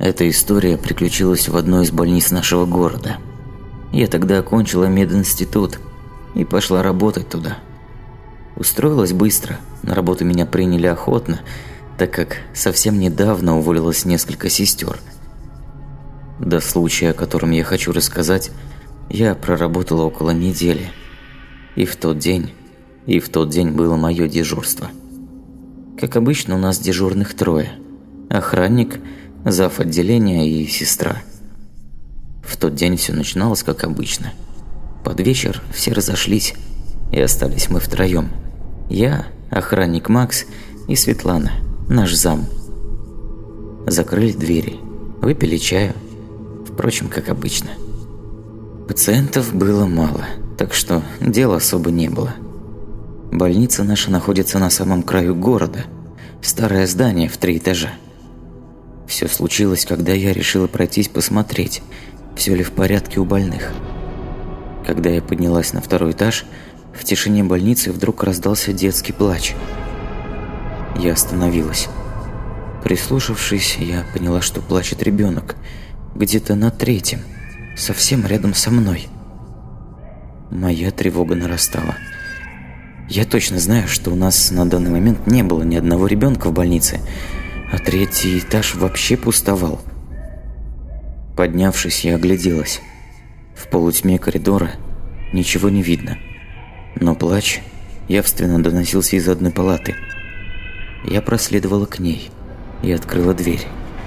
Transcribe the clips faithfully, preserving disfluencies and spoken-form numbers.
Эта история приключилась в одной из больниц нашего города. Я тогда окончила мединститут и пошла работать туда. Устроилась быстро, на работу меня приняли охотно, так как совсем недавно уволилось несколько сестер. До случая, о котором я хочу рассказать, я проработала около недели. И в тот день, и в тот день было мое дежурство. Как обычно, у нас дежурных трое. Охранник, зав. Отделения и сестра. В тот день все начиналось как обычно. Под вечер все разошлись, и остались мы втроем. Я, охранник Макс и Светлана, наш зам. Закрыли двери, выпили чаю. Впрочем, как обычно. Пациентов было мало, так что дела особо не было. Больница наша находится на самом краю города. Старое здание в три этажа. Все случилось, когда я решила пройтись посмотреть, все ли в порядке у больных. Когда я поднялась на второй этаж, в тишине больницы вдруг раздался детский плач. Я остановилась. Прислушавшись, я поняла, что плачет ребенок, где-то на третьем, совсем рядом со мной. Моя тревога нарастала. Я точно знаю, что у нас на данный момент не было ни одного ребенка в больнице, а третий этаж вообще пустовал. Поднявшись, я огляделась. В полутьме коридора ничего не видно, но плач явственно доносился из одной палаты. Я проследовала к ней и открыла дверь.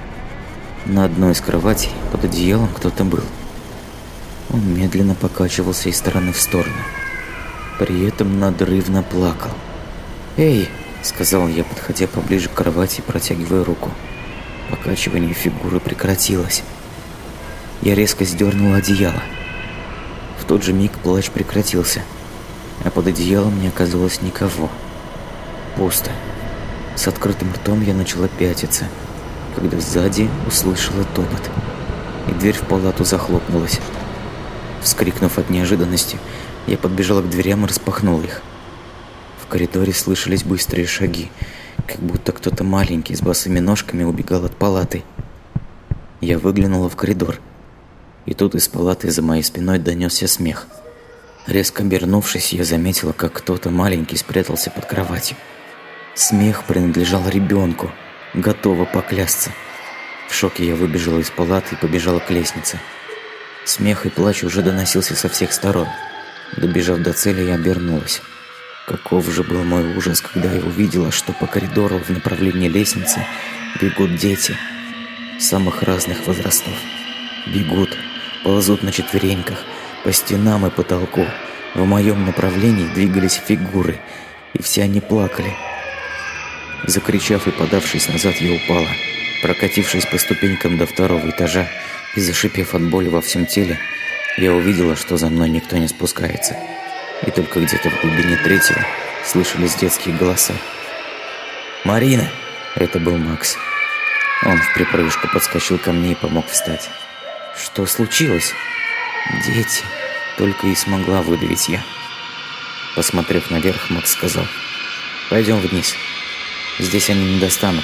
На одной из кроватей под одеялом кто-то был. Он медленно покачивался из стороны в сторону. При этом надрывно плакал. «Эй!» – сказал я, подходя поближе к кровати и протягивая руку. Покачивание фигуры прекратилось. Я резко сдернула одеяло. В тот же миг плач прекратился, а под одеялом не оказалось никого. Пусто. С открытым ртом я начала пятиться, когда сзади услышала топот, и дверь в палату захлопнулась. Вскрикнув от неожиданности, я подбежала к дверям и распахнула их. В коридоре слышались быстрые шаги, как будто кто-то маленький с босыми ножками убегал от палаты. Я выглянула в коридор, и тут из палаты за моей спиной донесся смех. Резко обернувшись, я заметила, как кто-то маленький спрятался под кроватью. Смех принадлежал ребенку, готова поклясться. В шоке я выбежала из палаты и побежала к лестнице. Смех и плач уже доносился со всех сторон. Добежав до цели, я обернулась. Каков же был мой ужас, когда я увидела, что по коридору в направлении лестницы бегут дети самых разных возрастов. Бегут, ползут на четвереньках, по стенам и потолку. В моем направлении двигались фигуры, и все они плакали. Закричав и подавшись назад, я упала. Прокатившись по ступенькам до второго этажа и зашипев от боли во всем теле, я увидела, что за мной никто не спускается. И только где-то в глубине третьего слышались детские голоса. «Марина!» – это был Макс. Он в припрыжку подскочил ко мне и помог встать. «Что случилось?» «Дети!» – только и смогла выдавить я. Посмотрев наверх, Макс сказал: «Пойдем вниз. Здесь они не достанут.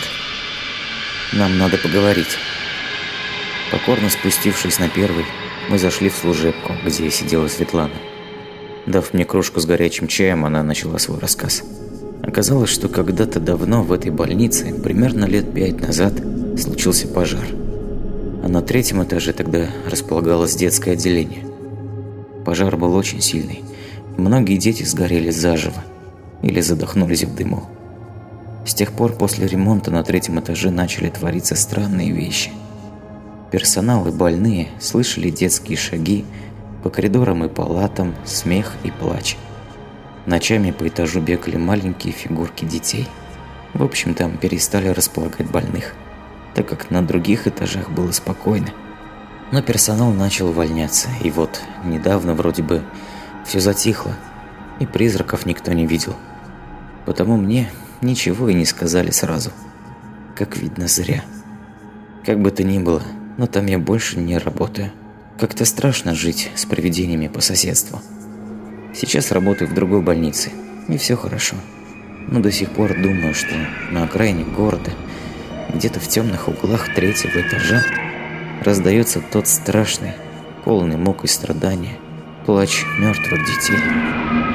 Нам надо поговорить». Покорно спустившись на первый, мы зашли в служебку, где сидела Светлана. Дав мне кружку с горячим чаем, она начала свой рассказ. Оказалось, что когда-то давно в этой больнице, примерно лет пять назад, случился пожар. А на третьем этаже тогда располагалось детское отделение. Пожар был очень сильный. Многие дети сгорели заживо или задохнулись в дыму. С тех пор после ремонта на третьем этаже начали твориться странные вещи. Персонал и больные слышали детские шаги по коридорам и палатам, смех и плач. Ночами по этажу бегали маленькие фигурки детей. В общем, там перестали располагать больных, так как на других этажах было спокойно. Но персонал начал увольняться, и вот недавно вроде бы все затихло, и призраков никто не видел. Потому мне ничего и не сказали сразу. Как видно, зря. Как бы то ни было, но там я больше не работаю. Как-то страшно жить с привидениями по соседству. Сейчас работаю в другой больнице, и все хорошо. Но до сих пор думаю, что на окраине города, где-то в темных углах третьего этажа, раздается тот страшный, полный мук и страдания, плач мертвых детей.